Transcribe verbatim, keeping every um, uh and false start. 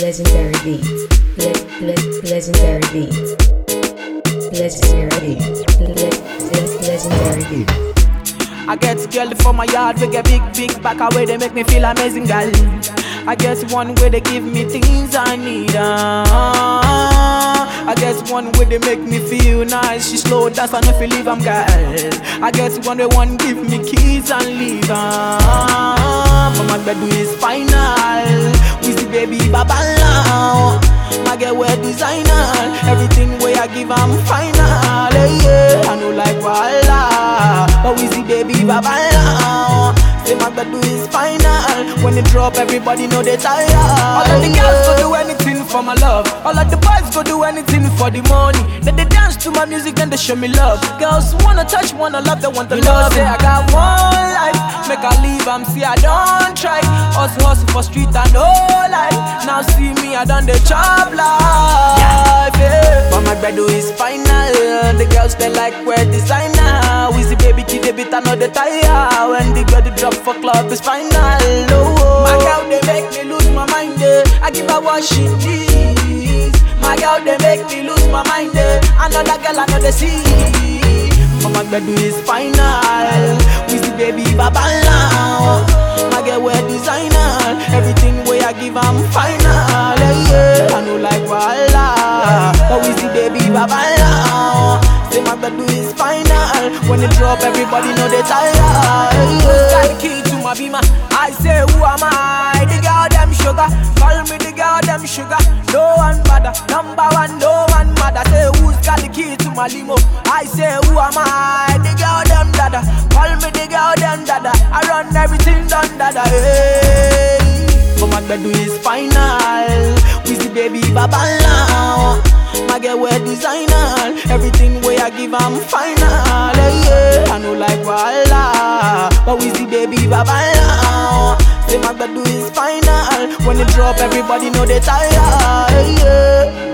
legendary beat, le- le- legendary beat, legendary beat, le- le- legendary beat. I get girl for my yard, we get big, big back away, they make me feel amazing, girl. I get one way they give me things I need, uh, I get one way they make me feel nice. She slow dance and if you leave, I'm girl. I get one way one give me keys and leave, uh, but my bed is final. We see baby baba now. My girl wear designer, everything way I give I'm final. Yeah, I know like Walla, but we see baby baba now. Say my bed is final. When it drop, everybody know they tired. All of the girls go do anything for my love. All of the boys go do anything for the money. Then they dance to my music, then they show me love. Girls wanna touch, wanna love, they want the you love. Know, say I got one life, make I leave, I'm see I don't try. Hustle, hustle for street and no life. Now see me, I done the job life, yeah. But my bread is final. The girls they like wear designer. We see baby kid, they beat another tire. When the girl they drop for club is final. Oh, my girl they make me lose my mind, eh. I give her what she needs. My girl they make me lose my mind, eh. Another girl I know they see. But my bed is final. We see baby baba now. My girl wear designer. Everything way I give I'm final, yeah. I know like Walla, but we see baby baba now. Say my bed is final. When it drop, everybody know they tired, yeah. Got the key to my beamer. I say who am I? The girl them sugar. Call me the girl them sugar. No one bother. Number one, no one matter. Say who's got the key to my limo? I say who am I? The girl them dada. Call me the girl them dada. I run everything done dada. Hey. But my bed is final. We see baby baba now. My girl wear designer. Everything way I give I'm final, yeah. I know like Walla, but we see baby baba now. Say my bed is final. When it drop, everybody know they tired, yeah.